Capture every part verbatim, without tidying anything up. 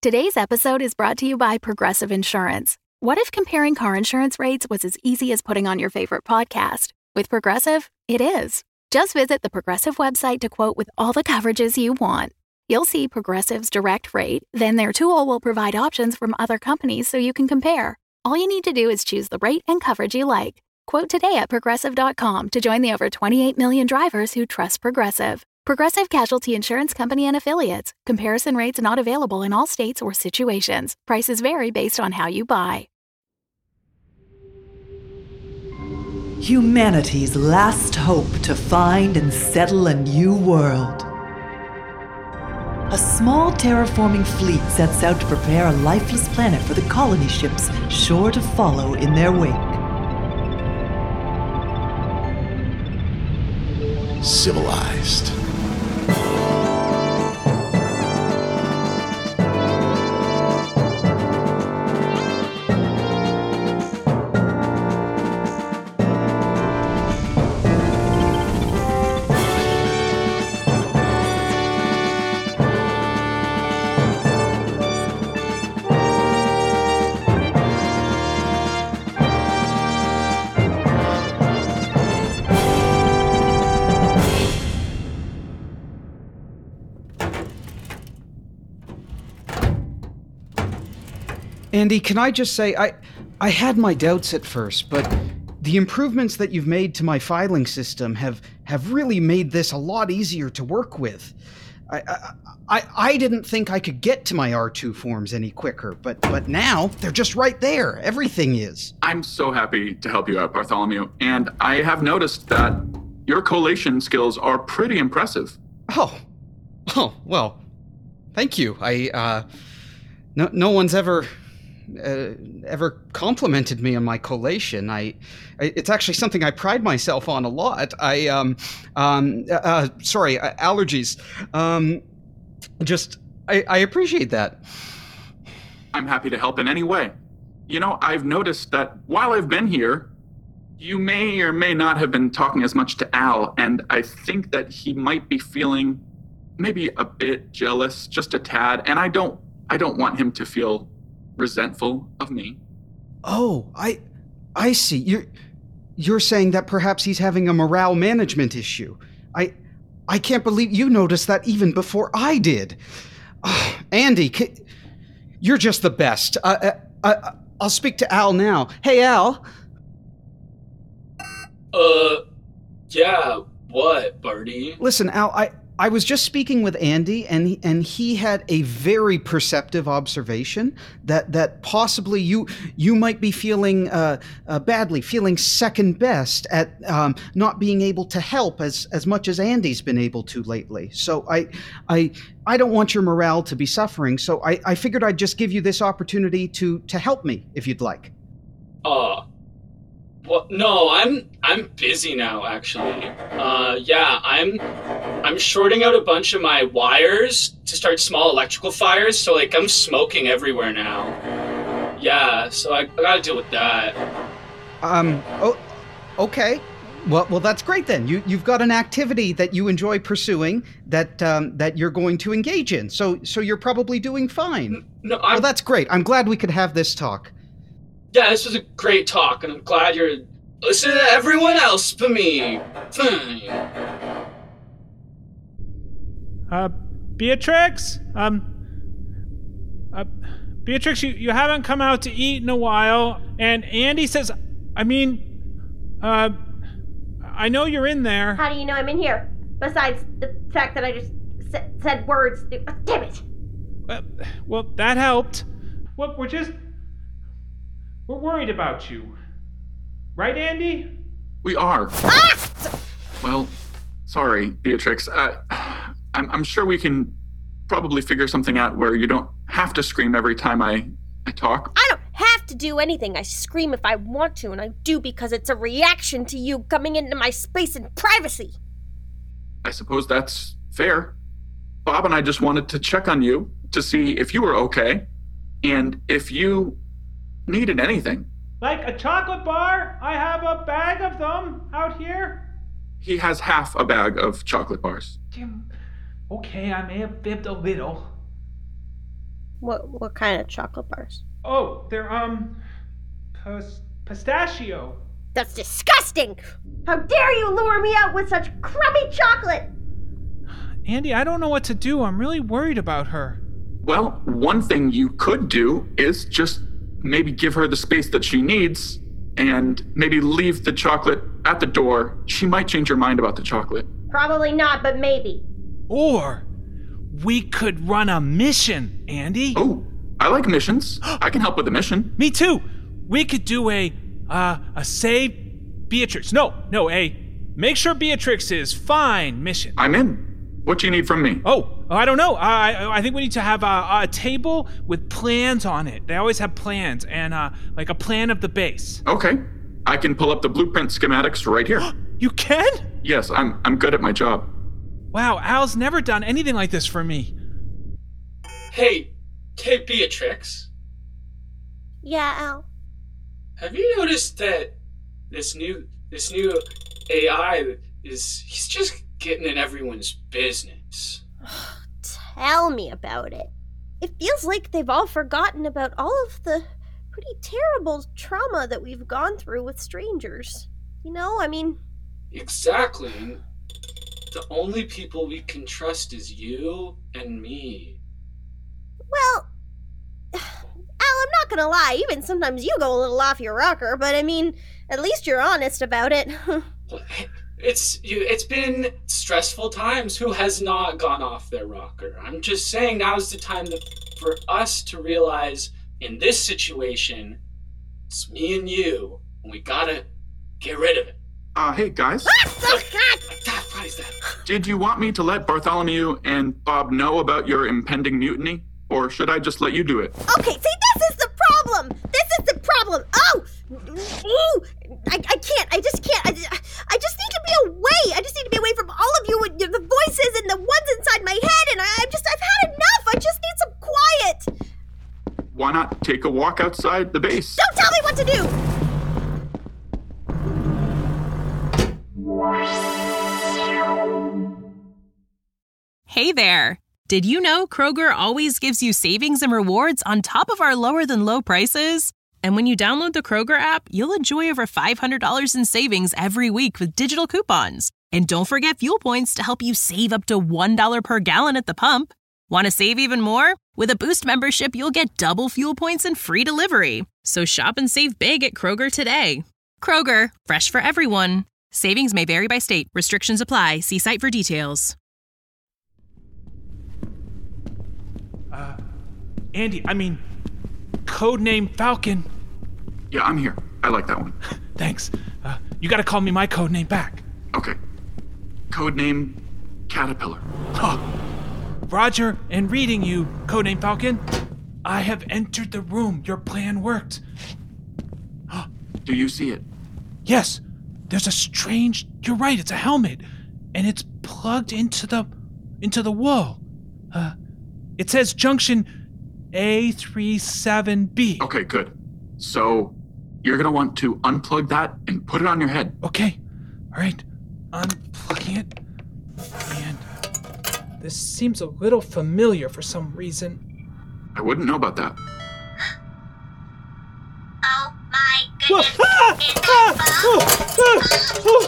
Today's episode is brought to you by Progressive Insurance. What if comparing car insurance rates was as easy as putting on your favorite podcast? With Progressive, it is. Just visit the Progressive website to quote with all the coverages you want. You'll see Progressive's direct rate, then their tool will provide options from other companies so you can compare. All you need to do is choose the rate and coverage you like. Quote today at progressive dot com to join the over twenty-eight million drivers who trust Progressive. Progressive Casualty Insurance Company and Affiliates. Comparison rates not available in all states or situations. Prices vary based on how you buy. Humanity's last hope to find and settle a new world. A small terraforming fleet sets out to prepare a lifeless planet for the colony ships sure to follow in their wake. Civilized. Andy, can I just say, I I had my doubts at first, but the improvements that you've made to my filing system have, have really made this a lot easier to work with. I, I I I didn't think I could get to my R two forms any quicker, but but now they're just right there. Everything is. I'm so happy to help you out, Bartholomew, and I have noticed that your collation skills are pretty impressive. Oh, oh well, thank you. I uh, no no one's ever. Uh, ever complimented me on my collation. I, I, it's actually something I pride myself on a lot. I, um, um, uh, uh, sorry, uh, allergies. Um, just, I, I appreciate that. I'm happy to help in any way. You know, I've noticed that while I've been here, you may or may not have been talking as much to Al, and I think that he might be feeling maybe a bit jealous, just a tad, and I don't, I don't want him to feel resentful of me. Oh, I I see. You're you're saying that perhaps he's having a morale management issue. I I can't believe you noticed that even before I did. Oh, Andy, can, you're just the best. Uh, uh, I'll speak to Al now. Hey, Al. Uh, yeah, what, Barty? Listen, Al, I I was just speaking with Andy, and he, and he had a very perceptive observation that, that possibly you you might be feeling uh, uh, badly, feeling second best at um, not being able to help as, as much as Andy's been able to lately. So I I I don't want your morale to be suffering. So I, I figured I'd just give you this opportunity to to help me if you'd like. Uh, well, no, I'm I'm busy now, actually. Uh, yeah, I'm I'm shorting out a bunch of my wires to start small electrical fires, so like I'm smoking everywhere now. Yeah, so I, I gotta deal with that. Um. Oh. Okay. Well, well, that's great then. You you've got an activity that you enjoy pursuing that um, that you're going to engage in. So so you're probably doing fine. No, I'm, well, that's great. I'm glad we could have this talk. Yeah, this was a great talk, and I'm glad you're listening to everyone else but me. Uh, Beatrix? Um, uh, Beatrix, you, you haven't come out to eat in a while, and Andy says, I mean, uh, I know you're in there. How do you know I'm in here? Besides the fact that I just sa- said words. Damn it. Uh, well, that helped. Well, we're just... We're worried about you. Right, Andy? We are. Ah! Well, sorry, Beatrix. Uh, I'm, I'm sure we can probably figure something out where you don't have to scream every time I, I talk. I don't have to do anything. I scream if I want to, and I do because it's a reaction to you coming into my space and privacy. I suppose that's fair. Bob and I just wanted to check on you to see if you were okay and if you needed anything. Like a chocolate bar? I have a bag of them out here. He has half a bag of chocolate bars. Jim, okay, I may have fibbed a little. What what kind of chocolate bars? Oh, they're, um, pis- pistachio. That's disgusting! How dare you lure me out with such crummy chocolate! Andy, I don't know what to do. I'm really worried about her. Well, one thing you could do is just maybe give her the space that she needs and maybe leave the chocolate at the door. She might change her mind about the chocolate. Probably not, but maybe. Or we could run a mission, Andy. Oh, I like missions. I can help with the mission. Me too. We could do a, uh, a save Beatrix. No, no, a make sure Beatrix is fine mission. I'm in. What do you need from me? Oh, I don't know. I I think we need to have a, a table with plans on it. They always have plans and uh, like a plan of the base. Okay. I can pull up the blueprint schematics right here. You can? Yes, I'm I'm good at my job. Wow, Al's never done anything like this for me. Hey, hey, Beatrix. Yeah, Al. Have you noticed that this new this new A I is he's just getting in everyone's business? Tell me about it. It feels like they've all forgotten about all of the pretty terrible trauma that we've gone through with strangers. You know, I mean... Exactly. The only people we can trust is you and me. Well, Al, I'm not gonna lie, even sometimes you go a little off your rocker, but I mean, at least you're honest about it. It's you. It's been stressful times. Who has not gone off their rocker? I'm just saying now's the time that, for us to realize in this situation, it's me and you, and we gotta get rid of it. Uh, hey, guys. Oh, God! Dad, what is that? Did you want me to let Bartholomew and Bob know about your impending mutiny? Or should I just let you do it? Okay, see, this is the problem! This is the problem! Oh! Ooh! I, I can't, I just can't. I, I just need to be away! I just need to be away from all of you and the voices and the ones inside my head, and I, I'm just, I've had enough! I just need some quiet! Why not take a walk outside the base? Don't tell me what to do! Hey there! Did you know Kroger always gives you savings and rewards on top of our lower-than-low prices? And when you download the Kroger app, you'll enjoy over five hundred dollars in savings every week with digital coupons. And don't forget fuel points to help you save up to one dollar per gallon at the pump. Want to save even more? With a Boost membership, you'll get double fuel points and free delivery. So shop and save big at Kroger today. Kroger, fresh for everyone. Savings may vary by state. Restrictions apply. See site for details. Uh, Andy, I mean, codename Falcon. Yeah, I'm here. I like that one. Thanks. Uh, you gotta call me my codename back. Okay. Codename Caterpillar. Huh. Roger, and reading you, codename Falcon. I have entered the room. Your plan worked. Do you see it? Yes. There's a strange... You're right, it's a helmet. And it's plugged into the... into the wall. Uh... It says junction A thirty-seven B. Okay, good. So, you're gonna want to unplug that and put it on your head. Okay. All right. Unplugging it. And this seems a little familiar for some reason. I wouldn't know about that. Oh my goodness. Whoa. Ah! Is that Ah! Bob? Oh! Ah! Oh!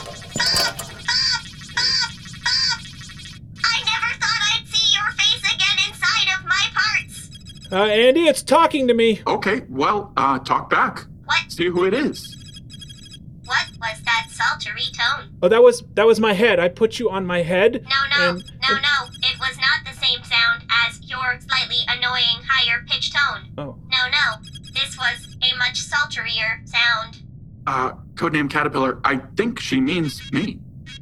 Uh, Andy, it's talking to me. Okay, well, uh, talk back. What? See who it is. What was that sultry tone? Oh, that was that was my head. I put you on my head. No, no, and, no, and... no. It was not the same sound as your slightly annoying higher pitched tone. Oh. No, no. This was a much sultrier sound. Uh, codename Caterpillar, I think she means me.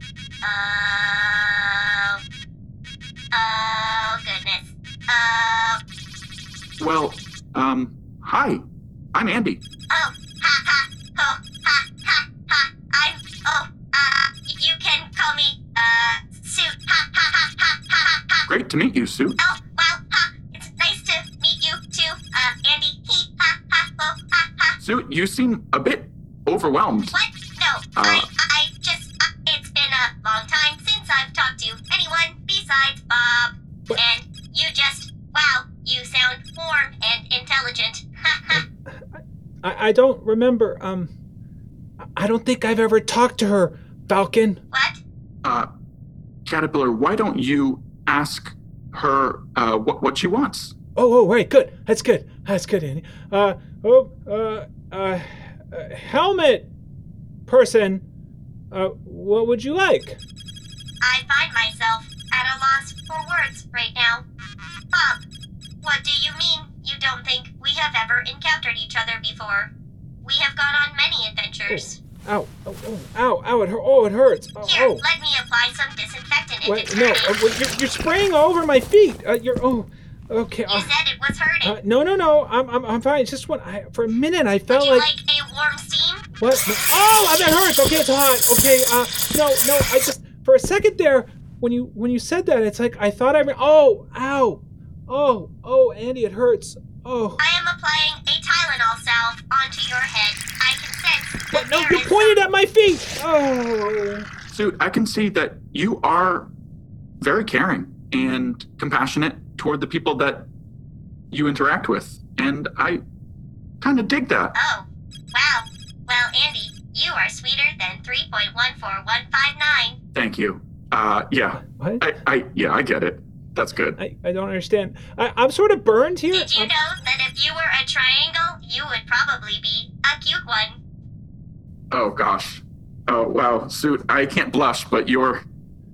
Oh. Oh, goodness. Oh. Well, um, hi. I'm Andy. Oh, ha, ha, oh, ha, ha, ha. I'm, oh, uh, you can call me, uh, Suit. Ha, ha, ha, ha, ha, ha. Great to meet you, Sue. Oh, well, ha. It's nice to meet you, too, uh, Andy. He, ha, ha, oh, ha, ha. Sue, you seem a bit overwhelmed. What? No, Uh, I, I just, uh, it's been a long time since I've talked to anyone besides Bob. What? And you just, wow, you sound intelligent. I, I don't remember. Um, I don't think I've ever talked to her, Falcon. What? Uh, Caterpillar, why don't you ask her uh, what, what she wants? Oh, oh, right, good. That's good. That's good, Andy. Uh, oh, uh, uh, uh helmet person, uh, what would you like? I find myself at a loss for words right now. Bob, what do you mean you don't think we have ever encountered each other before? We have gone on many adventures. Oh, ow, oh, oh, ow, ow, it, hurt. oh, it hurts. Oh, Here, oh. let me apply some disinfectant Wait, into no, your uh, wait, you're, you're spraying all over my feet. Uh, you're, oh, okay. You Uh, said it was hurting. uh, no, no, no, I'm, I'm, I'm fine. It's just one, I, for a minute I felt Would you like... like a warm steam? What? No. Oh, that hurts. Okay, it's hot. Okay, uh, no, no, I just, for a second there, when you, when you said that, it's like, I thought I, re- oh, ow. Oh, oh, Andy, it hurts. Oh. I am applying a Tylenol salve onto your head. I can sense But that no, there you is pointed at my feet. Oh. Suit, I can see that you are very caring and compassionate toward the people that you interact with. And I kind of dig that. Oh, wow. Well, Andy, you are sweeter than three point one four one five nine. Thank you. Uh, yeah. What? I, I, yeah, I get it. That's good. I, I don't understand. I, I'm sort of burned here. Did you I'm- know that if you were a triangle, you would probably be a cute one? Oh, gosh. Oh, wow. Suit, I can't blush, but you're...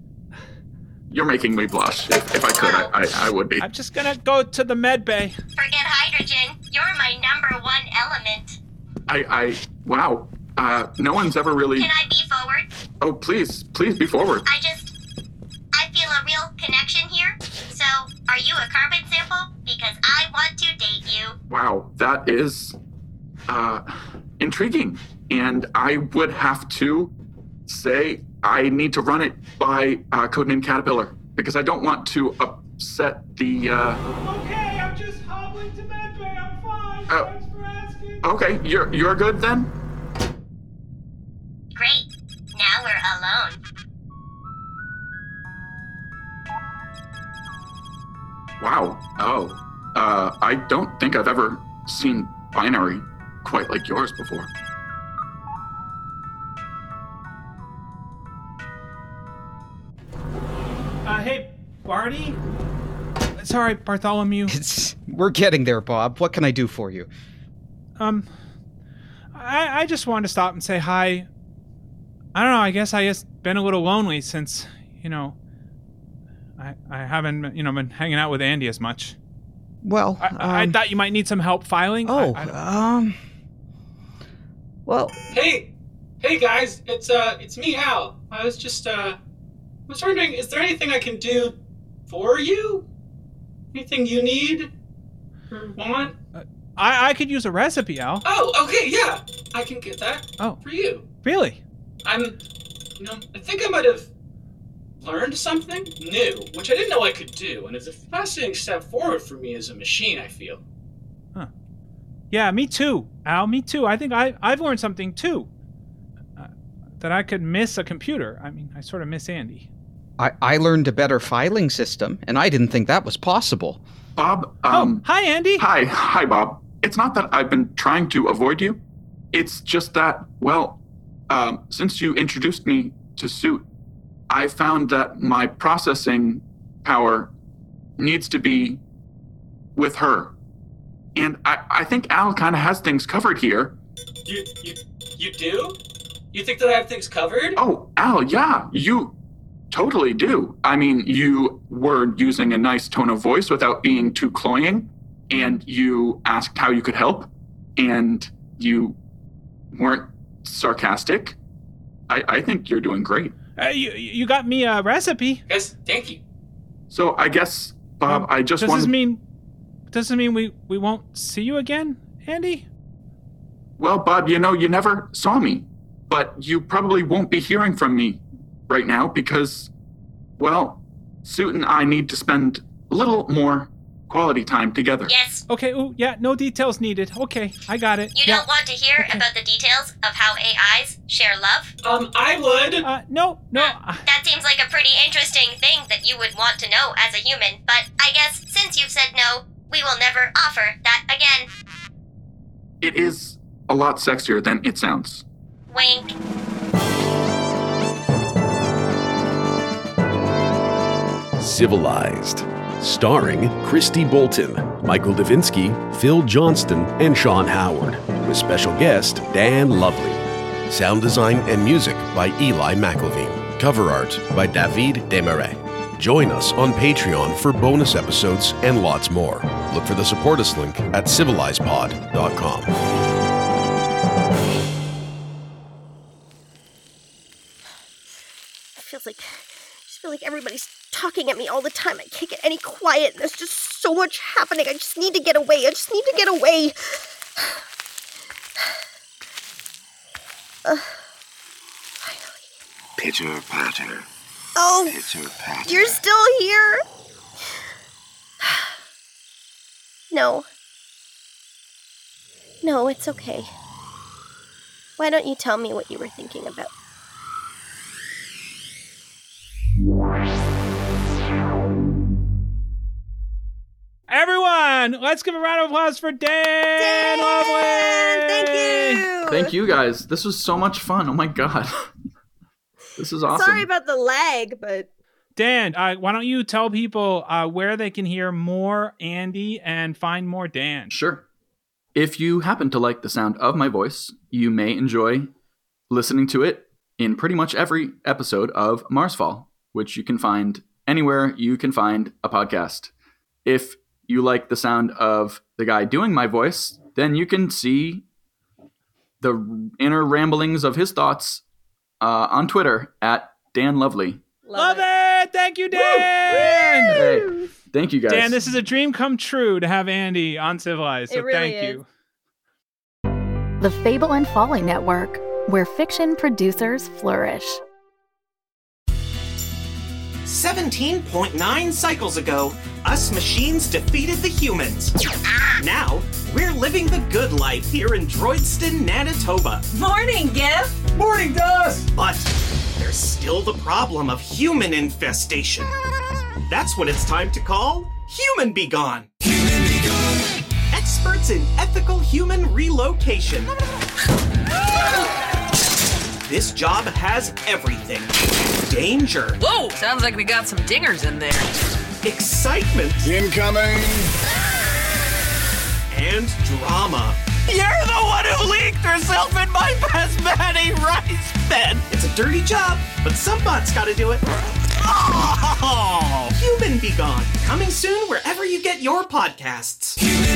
You're making me blush. If, if I could, I, I, I would be. I'm just gonna go to the med bay. Forget hydrogen. You're my number one element. I, I, wow. Uh, no one's ever really... Can I be forward? Oh, please, please be forward. I just... I feel a real connection here. So, are you a carbon sample? Because I want to date you. Wow, that is, uh, intriguing. And I would have to say I need to run it by uh, Codename Caterpillar because I don't want to upset the, uh... Okay, I'm just hobbling to med bay. I'm fine. Oh. Thanks for asking. Okay, you're, you're good then? Great. Now we're alone. Wow. Oh. Uh, I don't think I've ever seen binary quite like yours before. Uh, hey, Barty? Sorry, Bartholomew. It's, we're getting there, Bob. What can I do for you? Um, I, I just wanted to stop and say hi. I don't know, I guess I just been a little lonely since, you know, I, I haven't, you know, been hanging out with Andy as much. Well, I, um, I thought you might need some help filing. Oh, I, I don't- um... Well, Hey, hey guys, it's uh, it's me, Al. I was just uh, I was wondering, is there anything I can do for you? Anything you need or want? I, I could use a recipe, Al. Oh, okay, yeah, I can get that. Oh. For you. Really? I'm, you know, I think I might have learned something new, which I didn't know I could do, and it's a fascinating step forward for me as a machine, I feel. Yeah, me too, Al. Me too. I think I, I've learned something too. Uh, that I could miss a computer. I mean, I sort of miss Andy. I, I learned a better filing system, and I didn't think that was possible. Bob, um... oh, hi, Andy. Hi, hi, Bob. It's not that I've been trying to avoid you. It's just that, well, um, since you introduced me to Suit, I found that my processing power needs to be with her. And I, I think Al kind of has things covered here. You, you, you do? You think that I have things covered? Oh, Al, yeah, you totally do. I mean, you were using a nice tone of voice without being too cloying, and you asked how you could help, and you weren't sarcastic. I, I think you're doing great. Uh, you, you got me a recipe. Yes, thank you. So I guess, Bob, Um, I just does wanted... this mean does this mean we, we won't see you again, Andy? Well, Bob, you know, you never saw me, but you probably won't be hearing from me right now because, well, Suit and I need to spend a little more quality time together. Yes. Okay, ooh, yeah, no details needed. Okay, I got it. You yeah. don't want to hear Okay. about the details of how A Is share love? Um, I would. Uh, no, no. Hmm, that seems like a pretty interesting thing that you would want to know as a human, but I guess since you've said no, we will never offer that again. It is a lot sexier than it sounds. Wink. Civilized. Starring Christy Bolton, Michael Davinsky, Phil Johnston, and Sean Howard. With special guest Dan Lovely. Sound design and music by Eli McElveen. Cover art by David Desmarais. Join us on Patreon for bonus episodes and lots more. Look for the support us link at civilized pod dot com. It feels like, I just feel like everybody's talking at me all the time. I can't get any quiet. There's just so much happening. I just need to get away. I just need to get away. Uh, finally. Pitter patter. Oh, Pitter patter. You're still here? No. No, it's okay. Why don't you tell me what you were thinking about? Everyone, let's give a round of applause for Dan, Dan Lovely! Thank you! Thank you guys. This was so much fun. Oh my god. This is awesome. Sorry about the lag, but... Dan, uh, why don't you tell people uh, where they can hear more Andy and find more Dan? Sure. If you happen to like the sound of my voice, you may enjoy listening to it in pretty much every episode of Marsfall, which you can find anywhere you can find a podcast. If you like the sound of the guy doing my voice, then you can see the inner ramblings of his thoughts uh, on Twitter at Dan Lovely. Love, Love it. it! Thank you, Dan! Hey, thank you, guys. Dan, this is a dream come true to have Andy on Civilized, so it really thank is. you. The Fable and Folly Network, where fiction producers flourish. seventeen point nine cycles ago, us machines defeated the humans. Now, we're living the good life here in Droidston, Manitoba. Morning, Gif! Morning, Dust! But there's still the problem of human infestation. That's what it's time to call Human Be Gone. Human Be Gone! Experts in ethical human relocation. This job has everything. Danger. Whoa! Sounds like we got some dingers in there. Excitement. Incoming. And drama. You're the one who leaked herself in my basmati rice bed. It's a dirty job, but some bot's gotta do it. Oh! Human Be Gone. Coming soon wherever you get your podcasts.